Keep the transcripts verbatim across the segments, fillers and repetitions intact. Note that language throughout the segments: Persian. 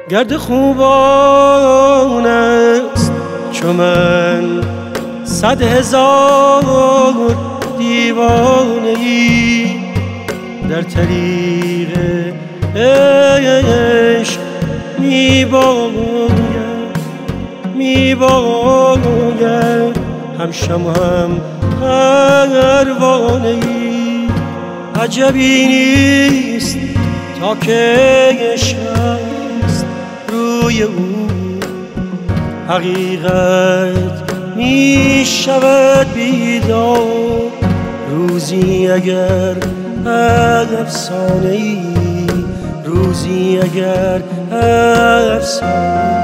گرد خوبان است چو من صد هزار دیوانه ای در طریق عشق می باید می باید هم شمع هم پروانه ای عجبی نیست تا که عشق است روی او حقیقت می شود بیدار روزی اگر افسانه ای روزی اگر افسانه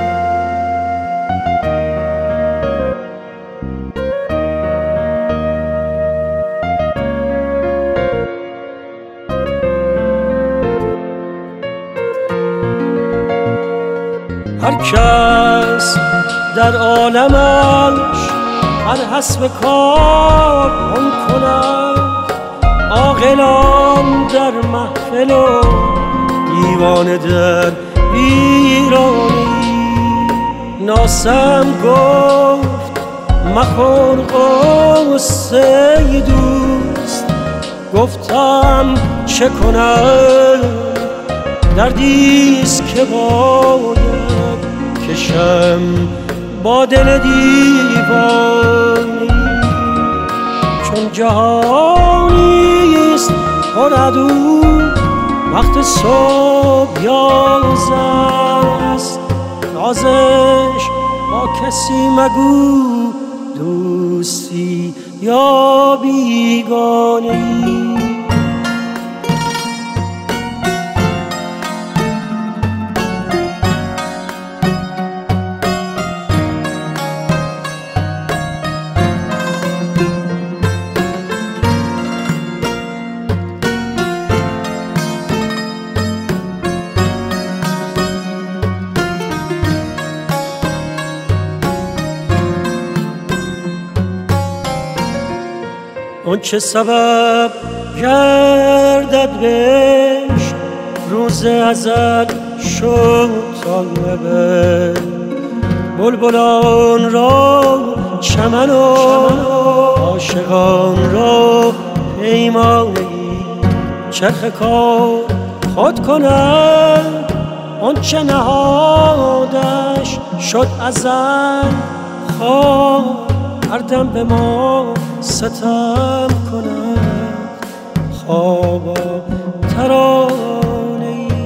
هر کس در عالمش هر حسب کار آن کند عاقلان در محفل و دیوانه در ویرانی ناسم گفت مخور غصه دوست گفتم چه کنم دردیست که باید کشم با دل دیوانی چون جهانیست پر عدو وقت صبح یازده است نازش با کسی مگو دوستی یا بیگانه‌ای اون چه سبب گردد بهش روز ازل شد تا ابد بلبلان را چمن و عاشقان را پیمانه ای چرخ کار خود کند اون چه نهادش شد ازل خواه هر دم به ما ستم کند خوابا ترانه ای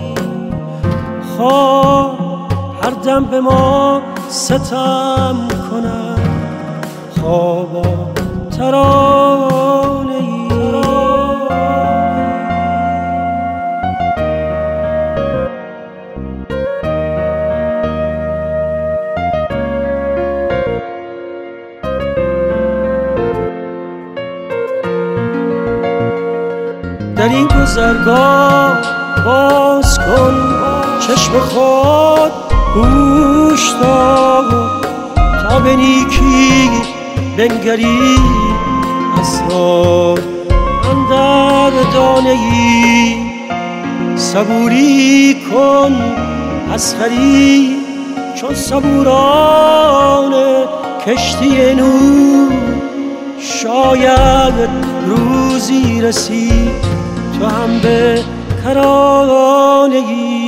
خواب هر دم به ما ستم کند خوابا ترانه ای در این گذرگاه باز کن چشم خود گوش دار تا به نیکی بنگری اسرار اندر دانه ای صبوری کن اسخری چون صبوران کشتی نور شاید روزی رسی تو هم به کرانه ای